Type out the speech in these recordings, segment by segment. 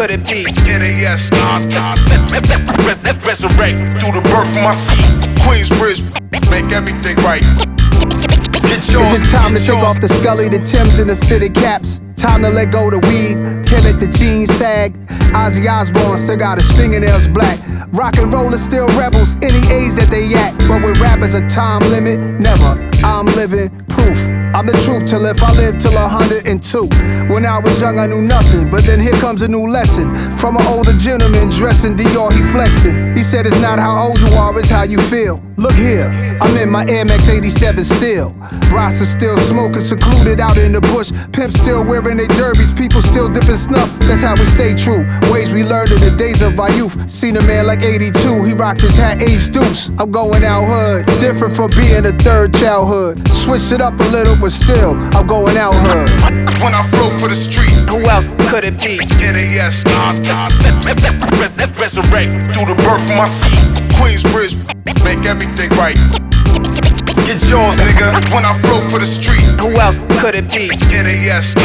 could it be? NAS, resurrect through the birth of my seed. Queensbridge, make everything right. Get yours. Is it time to take off the Scully, the Timbs, and the fitted caps? Time to let go the weed, kill it, the jeans sag. Ozzy Osbourne still got his fingernails black. Rock and rollers still rebels, any age that they at. But with rappers a time limit, never. I'm living proof. I'm the truth till if I live till 102. When I was young I knew nothing, but then here comes a new lesson. From an older gentleman dressing Dior, he flexing. He said it's not how old you are, it's how you feel. Look here, I'm in my Air Max 87 still. Rasta still smoking, secluded out in the bush. Pimps still wearing their derbies, people still dipping snuff. That's how we stay true, ways we learned in the days of our youth. Seen a man like 82, he rocked his hat age deuce. I'm going out hood, different from being a third childhood. Switched it up a little, but still, I'm going out hood. When I flow for the street, Who else could it be? NAS, resurrect through the birth of my seed. Queensbridge, make everything right. Get yours, nigga. When I flow for the street, Who else could it be? NAS,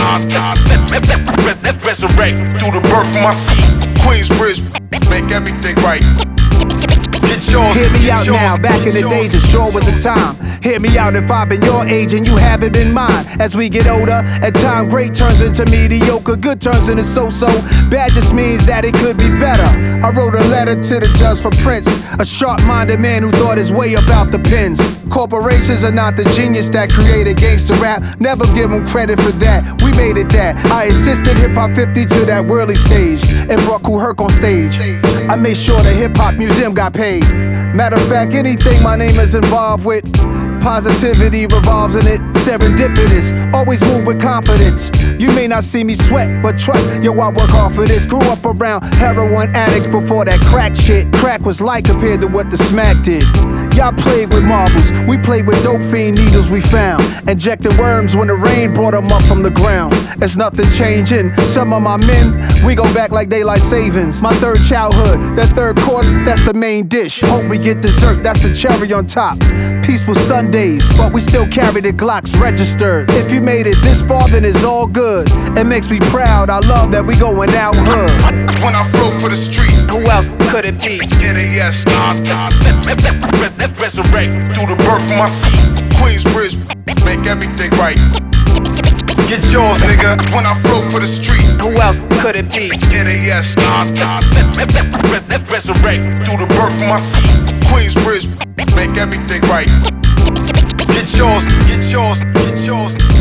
resurrect through the birth of my seed. Queensbridge, make everything right. Get yours. Hear me get out yours, now, back in the get days yours. it sure was a time. Hear me out if I've been your age and you haven't been mine. As we get older, at time great turns into mediocre, good turns into so-so. Bad just means that it could be better. I wrote a letter to the judge for Prince, a sharp-minded man who thought his way about the pens. Corporations are not the genius that created gangsta rap. Never give them credit for that, we made it that. I assisted Hip-Hop 50 to that worldly stage and brought Kool Herc on stage. I made sure the Hip-Hop Museum got paid. Matter of fact, anything my name is involved with, positivity revolves in it. Serendipitous, always move with confidence. You may not see me sweat, but trust, yo, I work hard for this. Grew up around heroin addicts before that crack shit. Crack was light compared to what the smack did. Y'all played with marbles, we played with dope fiend needles we found. Injecting worms when the rain brought them up from the ground. There's nothing changing, some of my men, we go back like daylight savings. My third childhood, that third course, that's the main dish. Hope we get dessert, that's the cherry on top. Peaceful Sundays, but we still carry the Glocks registered. If you made it this far, then it's all good. It makes me proud, I love that we going out hood. When I flow for the street, Who else could it be? NAS, resurrect through the birth of my seed. Queensbridge, make everything right. Get yours, nigga. When I flow for the street, Who else could it be? NAS, resurrect through the birth of my seed. Queensbridge, make everything right. Get yours, get yours, get yours.